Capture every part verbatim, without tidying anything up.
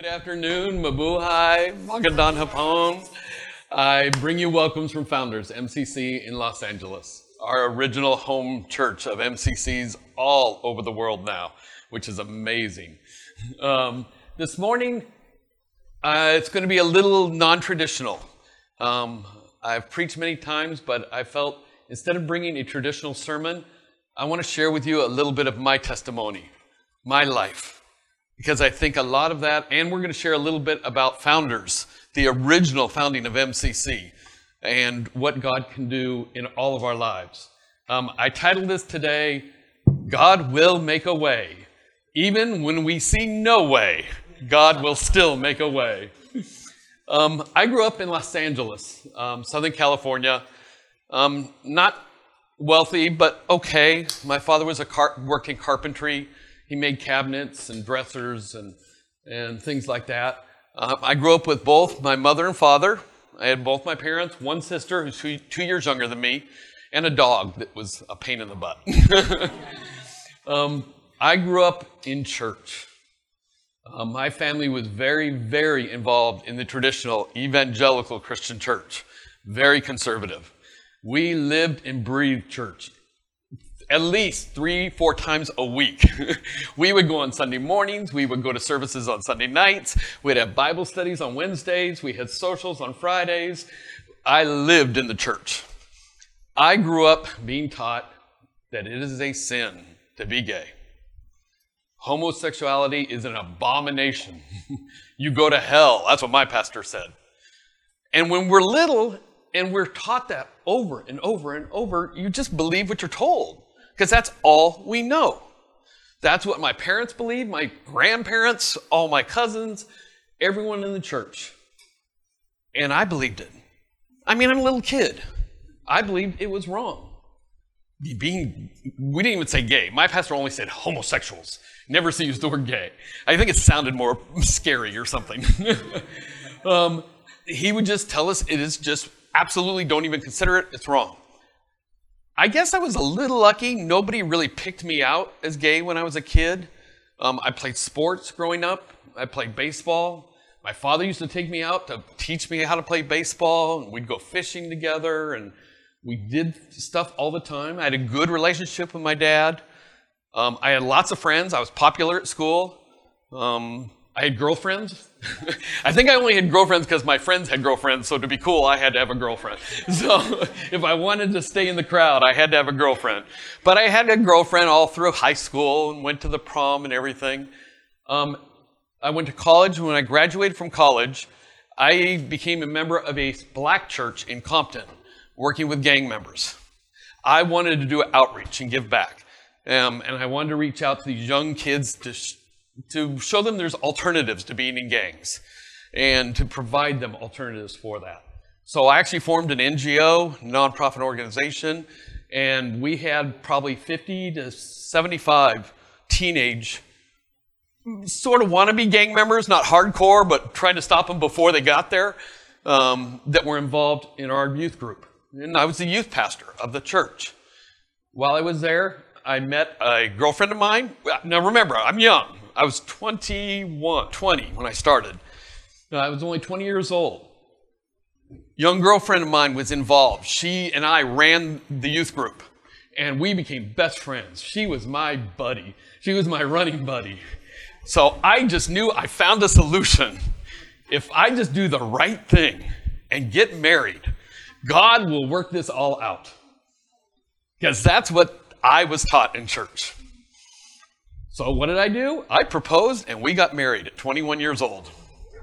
afternoon, mabuhay, magandang hapon. I bring you welcomes from Founders, M C C in Los Angeles, our original home church of M C Cs all over the world now, which is amazing. Um, this morning, uh, it's going to be a little non-traditional. Um, I've preached many times, but I felt instead of bringing a traditional sermon, I want to share with you a little bit of my testimony, my life. Because I think a lot of that, and we're going to share a little bit about Founders, the original founding of M C C, and what God can do in all of our lives. Um, I titled this today, God Will Make a Way. Even when we see no way, God will still make a way. Um, I grew up in Los Angeles, um, Southern California. Um, not wealthy, but okay. My father was a car- worked in carpentry. He made cabinets and dressers and, and things like that. Uh, I grew up with both my mother and father. I had both my parents, one sister who's two, two years younger than me, and a dog that was a pain in the butt. um, I grew up in church. Uh, my family was very, very involved in the traditional evangelical Christian church, very conservative. We lived and breathed church. At least three, four times a week. We would go on Sunday mornings. We would go to services on Sunday nights. We'd have Bible studies on Wednesdays. We had socials on Fridays. I lived in the church. I grew up being taught that it is a sin to be gay. Homosexuality is an abomination. You go to hell. That's what my pastor said. And when we're little and we're taught that over and over and over, you just believe what you're told. Because that's all we know. That's what my parents believed, my grandparents, all my cousins, everyone in the church. And I believed it. I mean, I'm a little kid. I believed it was wrong. Being, we didn't even say gay. My pastor only said homosexuals. Never used the word gay. I think it sounded more scary or something. um, he would just tell us it is just absolutely don't even consider it. It's wrong. I guess I was a little lucky. Nobody really picked me out as gay when I was a kid. Um, I played sports growing up. I played baseball. My father used to take me out to teach me how to play baseball. And we'd go fishing together, and we did stuff all the time. I had a good relationship with my dad. Um, I had lots of friends. I was popular at school. Um, I had girlfriends. I think I only had girlfriends because my friends had girlfriends, so to be cool, I had to have a girlfriend. So if I wanted to stay in the crowd, I had to have a girlfriend. But I had a girlfriend all through high school and went to the prom and everything. Um, I went to college. When I graduated from college, I became a member of a black church in Compton, working with gang members. I wanted to do outreach and give back. Um, and I wanted to reach out to these young kids to sh- to show them there's alternatives to being in gangs and to provide them alternatives for that. So I actually formed an N G O, nonprofit organization, and we had probably fifty to seventy-five teenage sort of wannabe gang members, not hardcore, but trying to stop them before they got there, um, that were involved in our youth group. And I was the youth pastor of the church. While I was there, I met a girlfriend of mine. Now remember, I'm young. I was twenty-one, twenty when I started. I was only twenty years old. Young girlfriend of mine was involved. She and I ran the youth group, and we became best friends. She was my buddy. She was my running buddy. So I just knew I found a solution. If I just do the right thing and get married, God will work this all out. Because that's what I was taught in church. So what did I do? I proposed, and we got married at twenty-one years old.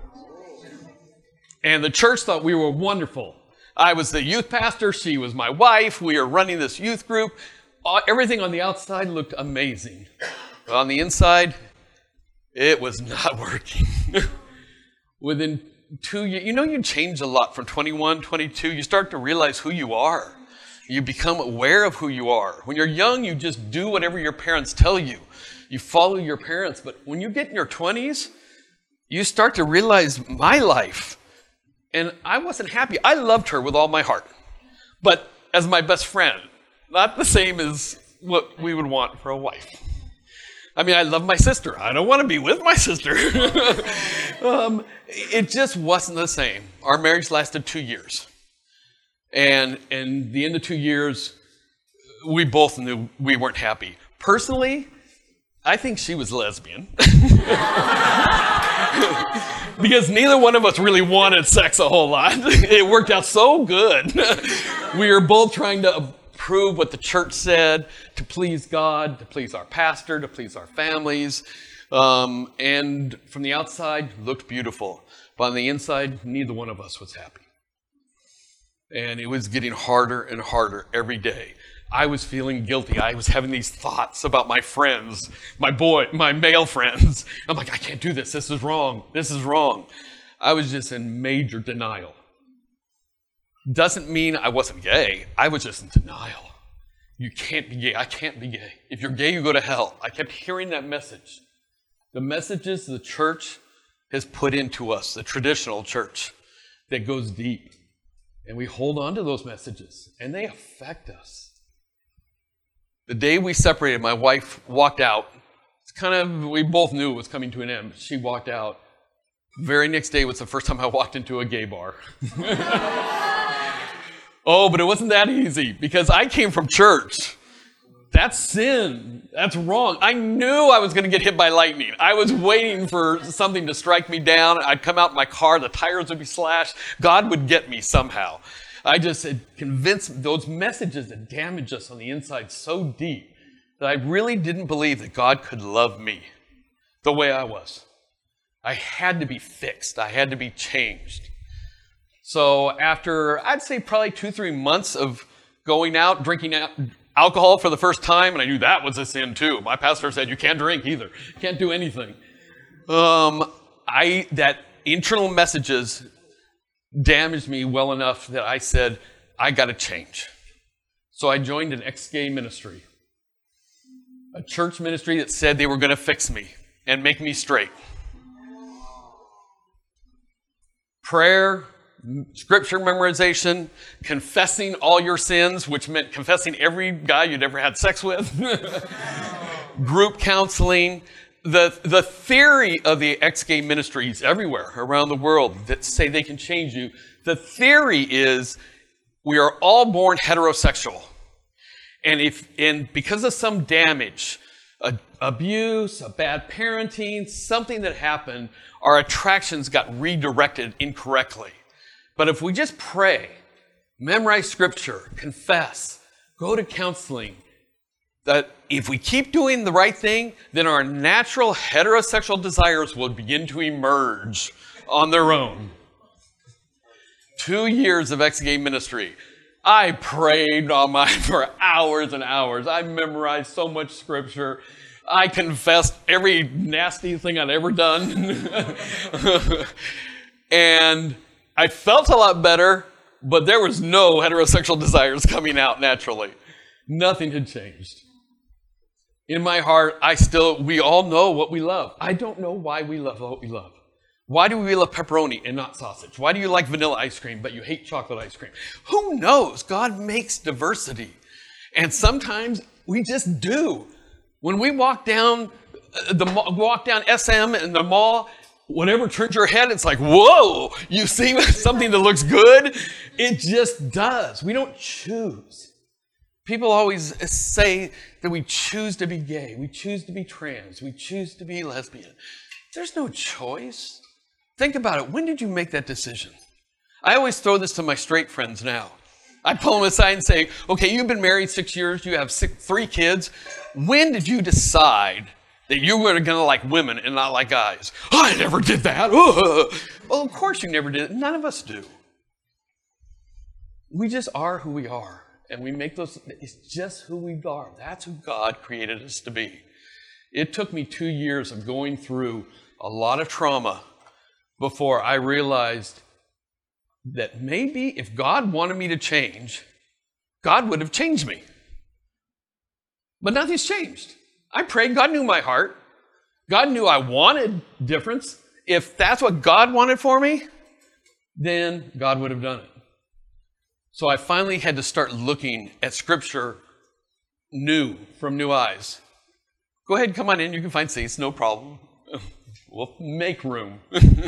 And the church thought we were wonderful. I was the youth pastor. She was my wife. We were running this youth group. Everything on the outside looked amazing. But on the inside, it was not working. Within two years, you know, you change a lot from twenty-one, twenty-two. You start to realize who you are. You become aware of who you are. When you're young, you just do whatever your parents tell you. You follow your parents. But when you get in your twenties, you start to realize my life. And I wasn't happy. I loved her with all my heart. But as my best friend, not the same as what we would want for a wife. I mean, I love my sister. I don't want to be with my sister. um, it just wasn't the same. Our marriage lasted two years. And in the end of two years, we both knew we weren't happy. Personally, I think she was lesbian. Because neither one of us really wanted sex a whole lot. It worked out so good. We were both trying to prove what the church said, to please God, to please our pastor, to please our families. Um, and from the outside, looked beautiful. But on the inside, neither one of us was happy. And it was getting harder and harder every day. I was feeling guilty. I was having these thoughts about my friends, my boy, my male friends. I'm like, I can't do this. This is wrong. This is wrong. I was just in major denial. Doesn't mean I wasn't gay. I was just in denial. You can't be gay. I can't be gay. If you're gay, you go to hell. I kept hearing that message. The messages the church has put into us, the traditional church, that goes deep. And we hold on to those messages, and they affect us. The day we separated, my wife walked out. It's kind of, we both knew it was coming to an end. She walked out. The very next day was the first time I walked into a gay bar. Oh, but it wasn't that easy because I came from church. That's sin. That's wrong. I knew I was going to get hit by lightning. I was waiting for something to strike me down. I'd come out in my car, the tires would be slashed. God would get me somehow. I just had convinced those messages that damage us on the inside so deep that I really didn't believe that God could love me the way I was. I had to be fixed. I had to be changed. So after, I'd say probably two, three months of going out, drinking alcohol for the first time, and I knew that was a sin too. My pastor said, you can't drink either. You can't do anything. Um, I that internal messages damaged me well enough that I said, I got to change. So I joined an ex-gay ministry, a church ministry that said they were going to fix me and make me straight. Prayer, scripture memorization, confessing all your sins, which meant confessing every guy you'd ever had sex with, group counseling. The, the theory of the ex-gay ministries everywhere around the world that say they can change you, the theory is we are all born heterosexual. And if and because of some damage, a, abuse, a bad parenting, something that happened, our attractions got redirected incorrectly. But if we just pray, memorize scripture, confess, go to counseling, that if we keep doing the right thing, then our natural heterosexual desires will begin to emerge on their own. Two years of ex-gay ministry. I prayed on my for hours and hours. I memorized so much scripture. I confessed every nasty thing I'd ever done. And I felt a lot better, but there was no heterosexual desires coming out naturally. Nothing had changed. In my heart, I still, we all know what we love. I don't know why we love what we love. Why do we love pepperoni and not sausage? Why do you like vanilla ice cream, but you hate chocolate ice cream? Who knows? God makes diversity. And sometimes we just do. When we walk down the walk down S M in the mall, whatever turns your head, it's like, whoa, you see something that looks good? It just does. We don't choose. People always say that we choose to be gay, we choose to be trans, we choose to be lesbian. There's no choice. Think about it. When did you make that decision? I always throw this to my straight friends now. I pull them aside and say, okay, you've been married six years, you have six, three kids. When did you decide that you were going to like women and not like guys? Oh, I never did that. Oh. Well, of course you never did it. None of us do. We just are who we are. And we make those, it's just who we are. That's who God created us to be. It took me two years of going through a lot of trauma before I realized that maybe if God wanted me to change, God would have changed me. But nothing's changed. I prayed, God knew my heart. God knew I wanted difference. If that's what God wanted for me, then God would have done it. So I finally had to start looking at Scripture new, from new eyes. Go ahead, come on in. You can find seats, no problem. We'll make room.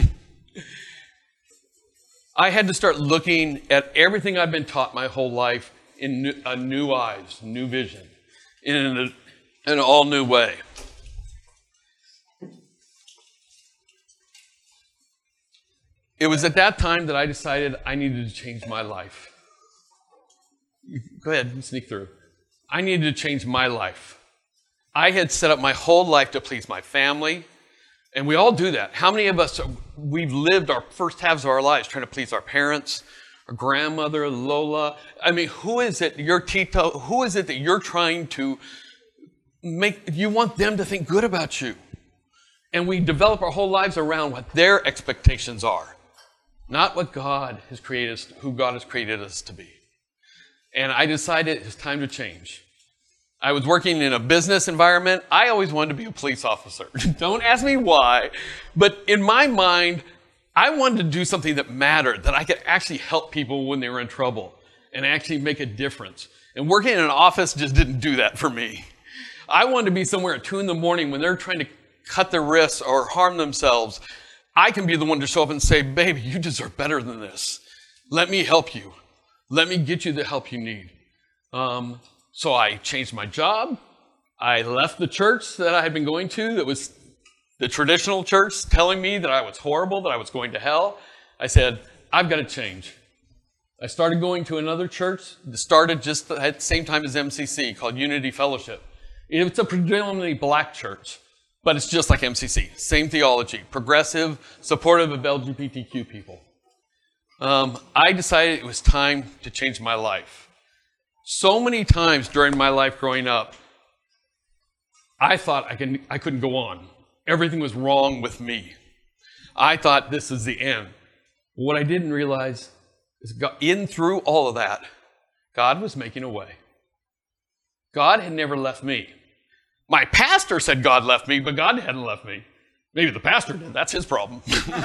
I had to start looking at everything I've been taught my whole life in new, uh, new eyes, new vision, in an, in an all new way. It was at that time that I decided I needed to change my life. Go ahead, sneak through. I needed to change my life. I had set up my whole life to please my family, and we all do that. How many of us, we've lived our first halves of our lives trying to please our parents, our grandmother, Lola. I mean, who is it, your Tito, who is it that you're trying to make, you want them to think good about you? And we develop our whole lives around what their expectations are, not what God has created us, who God has created us to be. And I decided it's time to change. I was working in a business environment. I always wanted to be a police officer. Don't ask me why. But in my mind, I wanted to do something that mattered, that I could actually help people when they were in trouble and actually make a difference. And working in an office just didn't do that for me. I wanted to be somewhere at two in the morning when they're trying to cut their wrists or harm themselves. I can be the one to show up and say, baby, you deserve better than this. Let me help you. Let me get you the help you need. Um, So I changed my job. I left the church that I had been going to, that was the traditional church, telling me that I was horrible, that I was going to hell. I said, I've got to change. I started going to another church that started just at the same time as M C C, called Unity Fellowship. It's a predominantly black church, but it's just like M C C. Same theology, progressive, supportive of L G B T Q people. Um, I decided it was time to change my life. So many times during my life growing up, I thought I, can, I couldn't go on. Everything was wrong with me. I thought this is the end. What I didn't realize is God, in through all of that, God was making a way. God had never left me. My pastor said God left me, but God hadn't left me. Maybe the pastor did. That's his problem.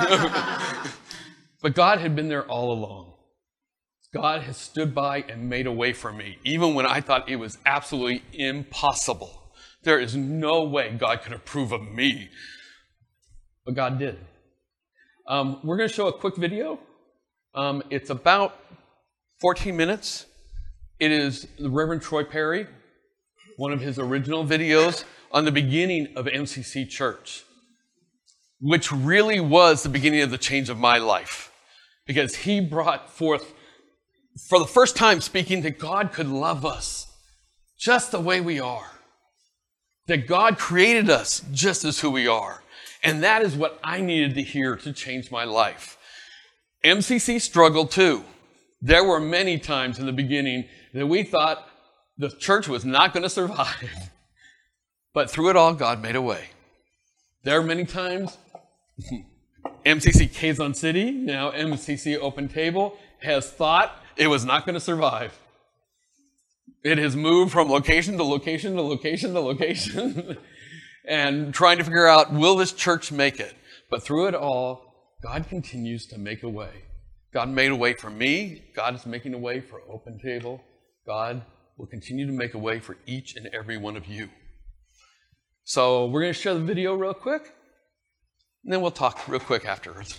But God had been there all along. God has stood by and made a way for me, even when I thought it was absolutely impossible. There is no way God could approve of me. But God did. Um, we're going to show a quick video. Um, it's about fourteen minutes. It is the Reverend Troy Perry, one of his original videos on the beginning of M C C Church, which really was the beginning of the change of my life, because he brought forth, for the first time, speaking that God could love us just the way we are. That God created us just as who we are. And that is what I needed to hear to change my life. M C C struggled too. There were many times in the beginning that we thought the church was not going to survive. But through it all, God made a way. There are many times M C C Quezon City, now M C C Open Table, has thought it was not going to survive. It has moved from location to location to location to location and trying to figure out, will this church make it? But through it all, God continues to make a way. God made a way for me. God is making a way for Open Table. God will continue to make a way for each and every one of you. So we're going to share the video real quick, and then we'll talk real quick afterwards.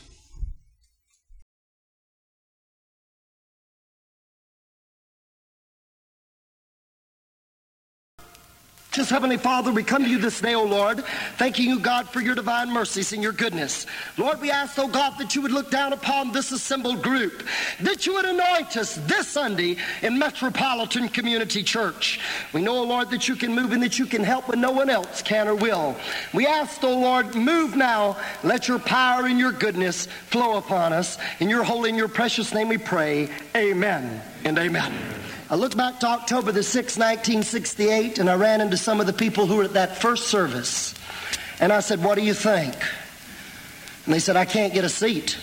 Just Heavenly Father, we come to you this day, O Lord, thanking you, God, for your divine mercies and your goodness. Lord, we ask, oh God, that you would look down upon this assembled group, that you would anoint us this Sunday in Metropolitan Community Church. We know, oh Lord, that you can move and that you can help when no one else can or will. We ask, oh Lord, move now. Let your power and your goodness flow upon us. In your holy and your precious name we pray. Amen and amen. I look back to October the sixth, nineteen sixty-eight, and I ran into some of the people who were at that first service. And I said, what do you think? And they said, I can't get a seat.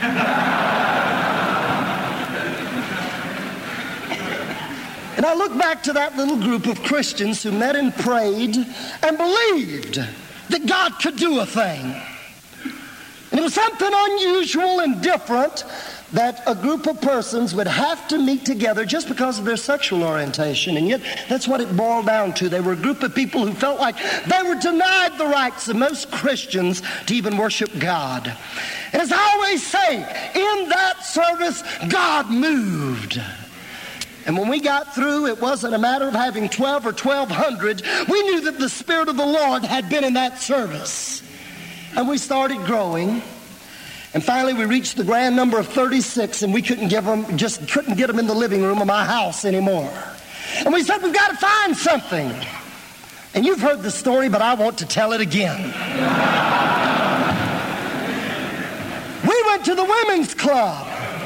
And I look back to that little group of Christians who met and prayed and believed that God could do a thing. And it was something unusual and different that a group of persons would have to meet together just because of their sexual orientation. And yet, that's what it boiled down to. They were a group of people who felt like they were denied the rights of most Christians to even worship God. And as I always say, in that service, God moved. And when we got through, it wasn't a matter of having twelve or twelve hundred. We knew that the Spirit of the Lord had been in that service. And we started growing. And finally, we reached the grand number of thirty-six, and we couldn't give them, just couldn't get them in the living room of my house anymore. And we said, we've got to find something. And you've heard the story, but I want to tell it again. We went to the women's club.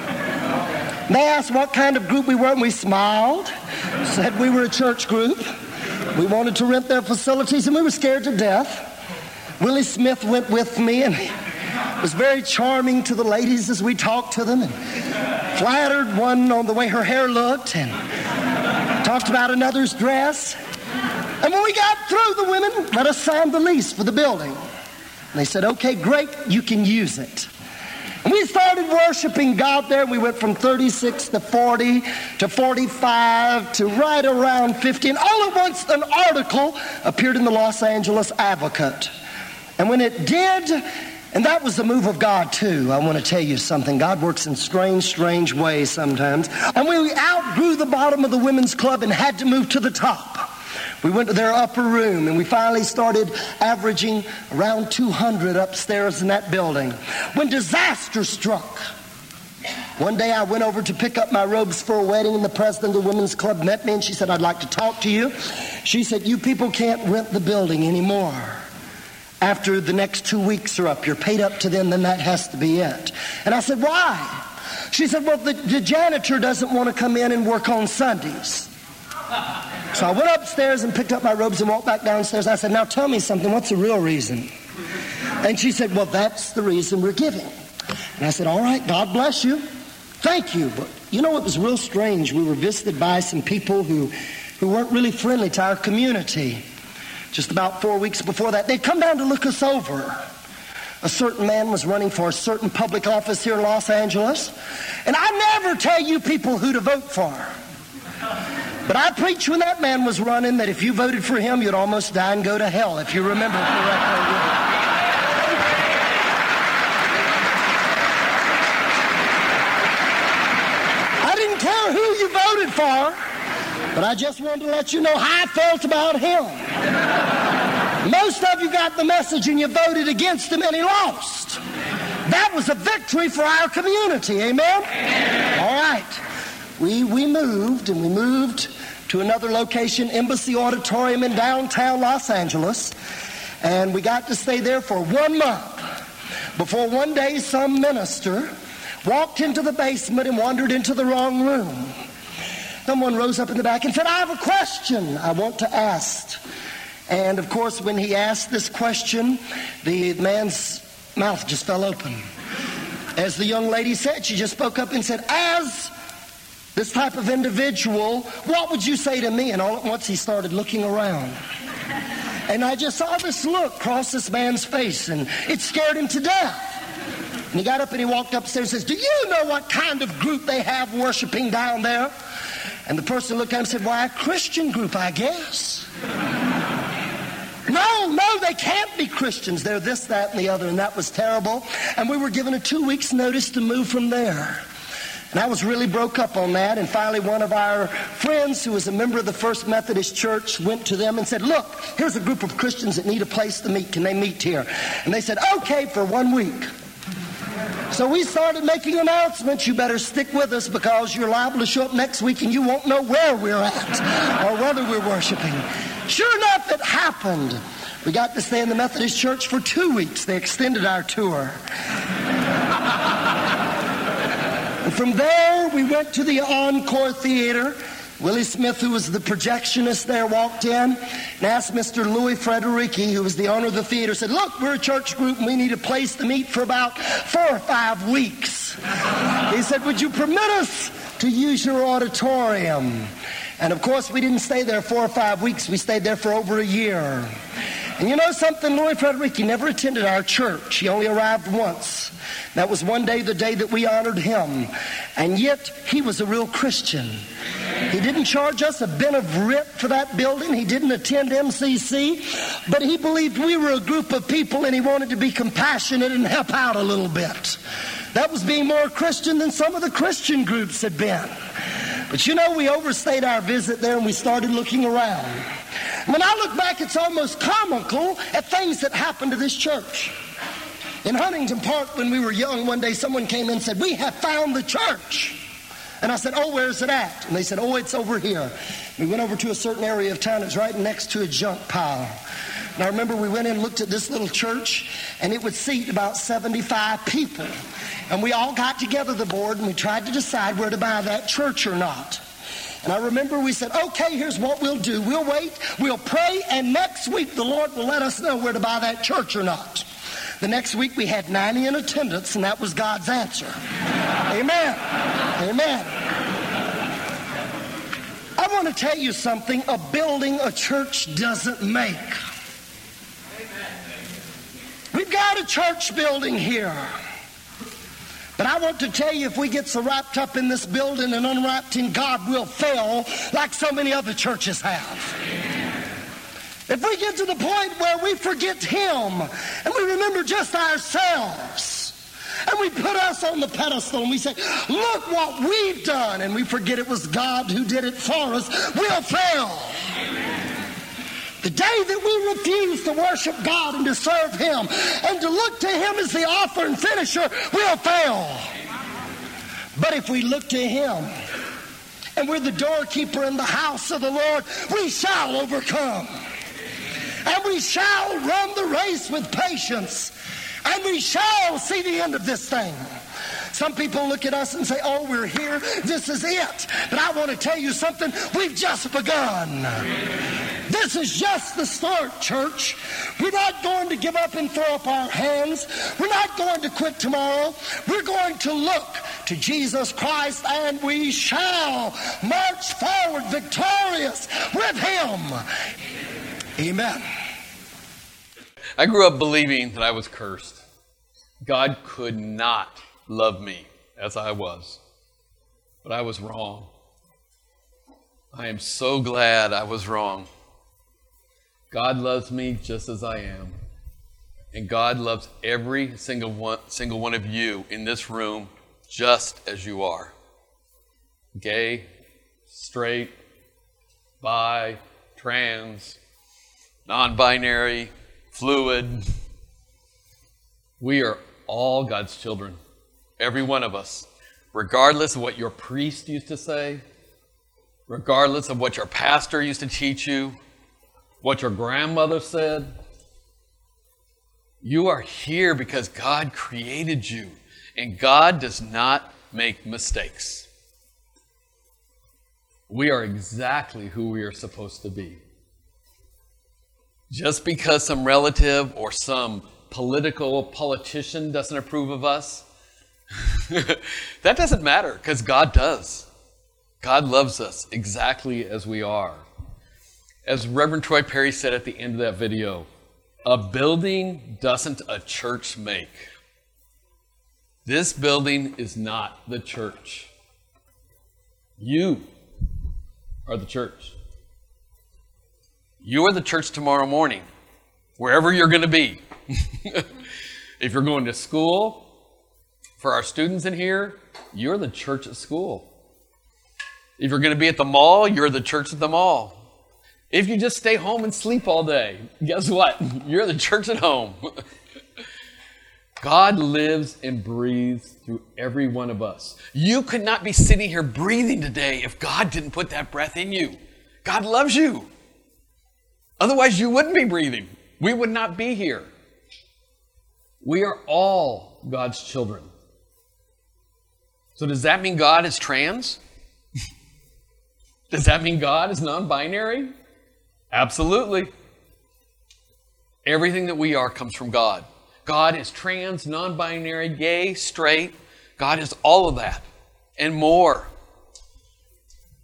They asked what kind of group we were, and we smiled, said we were a church group. We wanted to rent their facilities, and we were scared to death. Willie Smith went with me, and it was very charming to the ladies as we talked to them and flattered one on the way her hair looked and talked about another's dress. And when we got through, the women let us sign the lease for the building. And they said, okay, great, you can use it. And we started worshiping God there. We went from thirty-six to forty to forty-five to right around fifty. And all at once, an article appeared in the Los Angeles Advocate. And when it did, and that was the move of God too. I want to tell you something. God works in strange, strange ways sometimes. And we outgrew the bottom of the women's club and had to move to the top. We went to their upper room, and we finally started averaging around two hundred upstairs in that building when disaster struck. One day I went over to pick up my robes for a wedding, and the president of the women's club met me, and she said, I'd like to talk to you. She said, you people can't rent the building anymore. After the next two weeks are up, you're paid up to them, then that has to be it. And I said, why? She said, well, the, the janitor doesn't want to come in and work on Sundays. So I went upstairs and picked up my robes and walked back downstairs. I said, now tell me something, what's the real reason? And she said, well, that's the reason we're giving. And I said, all right, God bless you. Thank you. But you know, it was real strange. We were visited by some people who, who weren't really friendly to our community. Just about four weeks before that, they'd come down to look us over. A certain man was running for a certain public office here in Los Angeles. And I never tell you people who to vote for. But I preached when that man was running that if you voted for him, you'd almost die and go to hell, if you remember correctly. I didn't care who you voted for, but I just wanted to let you know how I felt about him. Most of you got the message and you voted against him and he lost. That was a victory for our community, amen? Amen. All right. We, we moved, and we moved to another location, Embassy Auditorium in downtown Los Angeles. And we got to stay there for one month before one day some minister walked into the basement and wandered into the wrong room. Someone rose up in the back and said, I have a question I want to ask. And of course, when he asked this question, the man's mouth just fell open. As the young lady said, she just spoke up and said, as this type of individual, what would you say to me? And all at once he started looking around. And I just saw this look cross this man's face, and it scared him to death. And he got up and he walked upstairs and says, do you know what kind of group they have worshiping down there? And the person looked at him and said, why, a Christian group, I guess. No, no, they can't be Christians. They're this, that, and the other, and that was terrible. And we were given a two weeks notice to move from there. And I was really broke up on that. And finally, one of our friends who was a member of the First Methodist Church went to them and said, look, here's a group of Christians that need a place to meet. Can they meet here? And they said, okay, for one week. So we started making announcements. You better stick with us because you're liable to show up next week and you won't know where we're at or whether we're worshiping. Sure enough, it happened. We got to stay in the Methodist Church for two weeks. They extended our tour. And from there, we went to the Encore Theater. Willie Smith, who was the projectionist there, walked in and asked Mister Louis Frederici, who was the owner of the theater, said, look, we're a church group and we need a place to meet for about four or five weeks. He said, would you permit us to use your auditorium? And of course, we didn't stay there four or five weeks. We stayed there for over a year. And you know something, Louis Frederick, he never attended our church. He only arrived once. That was one day, the day that we honored him. And yet, he was a real Christian. He didn't charge us a bin of writ for that building. He didn't attend M C C. But he believed we were a group of people and he wanted to be compassionate and help out a little bit. That was being more Christian than some of the Christian groups had been. But you know, we overstayed our visit there and we started looking around. When I look back, it's almost comical at things that happened to this church. In Huntington Park, when we were young, one day someone came in and said, "We have found the church." And I said, "Oh, where's it at?" And they said, "Oh, it's over here." We went over to a certain area of town. It's right next to a junk pile. And I remember we went in and looked at this little church, and it would seat about seventy-five people. And we all got together, the board, and we tried to decide where to buy that church or not. And I remember we said, "Okay, here's what we'll do. We'll wait, we'll pray, and next week the Lord will let us know where to buy that church or not." The next week we had ninety in attendance, and that was God's answer. Amen. Amen. I want to tell you something. A building a church doesn't make. We've got a church building here. But I want to tell you, if we get so wrapped up in this building and unwrapped in God, we'll fail like so many other churches have. If we get to the point where we forget Him and we remember just ourselves and we put us on the pedestal and we say, "Look what we've done," and we forget it was God who did it for us, we'll fail. The day that we refuse to worship God and to serve Him and to look to Him as the author and finisher, we'll fail. But if we look to Him and we're the doorkeeper in the house of the Lord, we shall overcome. And we shall run the race with patience. And we shall see the end of this thing. Some people look at us and say, "Oh, we're here. This is it." But I want to tell you something. We've just begun. This is just the start, church. We're not going to give up and throw up our hands. We're not going to quit tomorrow. We're going to look to Jesus Christ, and we shall march forward victorious with Him. Amen. I grew up believing that I was cursed. God could not love me as I was. But I was wrong. I am so glad I was wrong. God loves me just as I am. And God loves every single one, single one of you in this room just as you are. Gay, straight, bi, trans, non-binary, fluid. We are all God's children. Every one of us. Regardless of what your priest used to say, regardless of what your pastor used to teach you, what your grandmother said, you are here because God created you, and God does not make mistakes. We are exactly who we are supposed to be. Just because some relative or some political politician doesn't approve of us, that doesn't matter, because God does. God loves us exactly as we are. As Reverend Troy Perry said at the end of that video, a building doesn't a church make. This building is not the church. You are the church. You are the church tomorrow morning, wherever you're going to be. If you're going to school, for our students in here, you're the church at school. If you're going to be at the mall, you're the church at the mall. If you just stay home and sleep all day, guess what? You're the church at home. God lives and breathes through every one of us. You could not be sitting here breathing today if God didn't put that breath in you. God loves you. Otherwise, you wouldn't be breathing. We would not be here. We are all God's children. So does that mean God is trans? Does that mean God is non-binary? Absolutely. Everything that we are comes from God. God is trans, non-binary, gay, straight. God is all of that and more.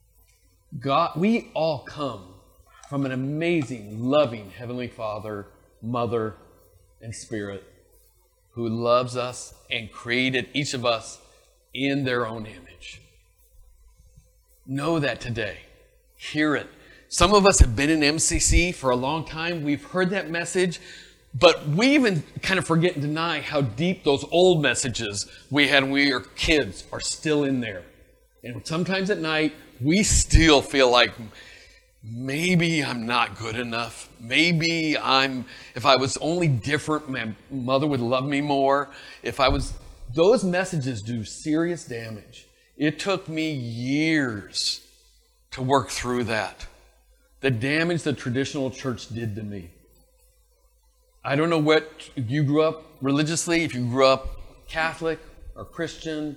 God, we all come from an amazing, loving Heavenly Father Mother, and Spirit, who loves us and created each of us in their own image. Know that today. Hear it. Some of us have been in M C C for a long time. We've heard that message, but we even kind of forget and deny how deep those old messages we had when we were kids are still in there. And sometimes at night, we still feel like maybe I'm not good enough. Maybe I'm, if I was only different, my mother would love me more. If I was, those messages do serious damage. It took me years to work through that. The damage the traditional church did to me. I don't know what you grew up religiously, if you grew up Catholic or Christian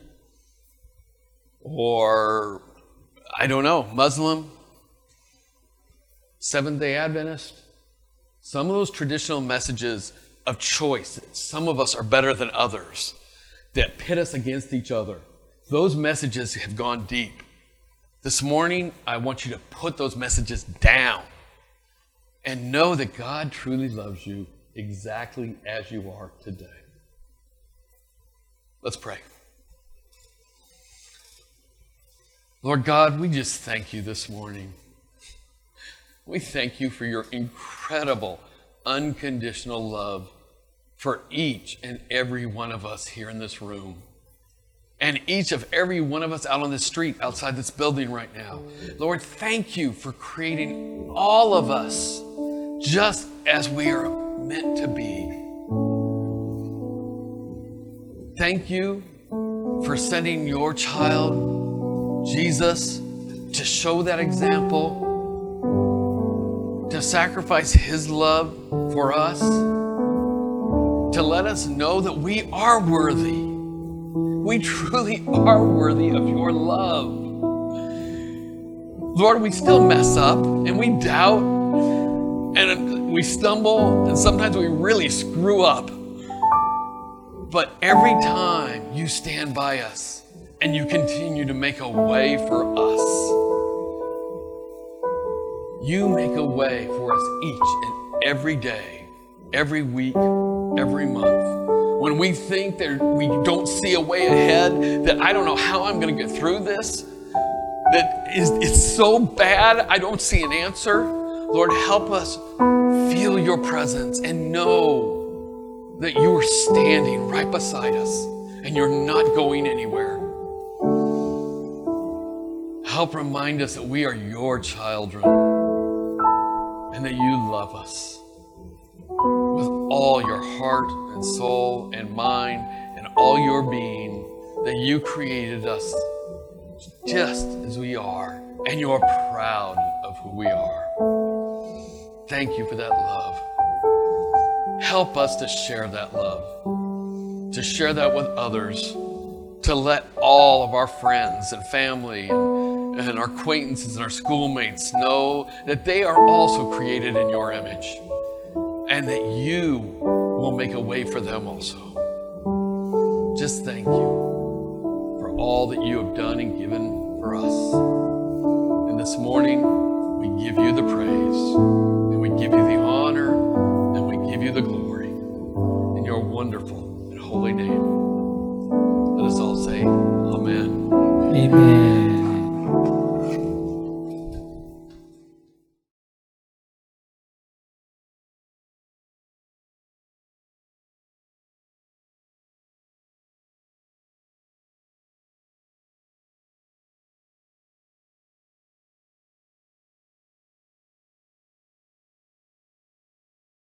or, I don't know, Muslim, Seventh-day Adventist. Some of those traditional messages of choice, some of us are better than others, that pit us against each other. Those messages have gone deep. This morning, I want you to put those messages down and know that God truly loves you exactly as you are today. Let's pray. Lord God, we just thank you this morning. We thank you for your incredible, unconditional love for each and every one of us here in this room. And each of every one of us out on the street outside this building right now. Lord, thank you for creating all of us just as we are meant to be. Thank you for sending your child, Jesus, to show that example, to sacrifice his love for us, to let us know that we are worthy. We truly are worthy of your love. Lord, we still mess up and we doubt and we stumble and sometimes we really screw up. But every time you stand by us and you continue to make a way for us, you make a way for us each and every day, every week, every month. When we think that we don't see a way ahead, that I don't know how I'm going to get through this, that is, it's so bad I don't see an answer, Lord, help us feel your presence and know that you are standing right beside us and you're not going anywhere. Help remind us that we are your children and that you love us with all your heart and soul and mind and all your being, that you created us just as we are and you're proud of who we are. Thank you for that love. Help us to share that love, to share that with others, to let all of our friends and family and, and our acquaintances and our schoolmates know that they are also created in your image and that you will make a way for them also. Just thank you for all that you have done and given for us. And this morning, we give you the praise, and we give you the honor, and we give you the glory in your wonderful and holy name.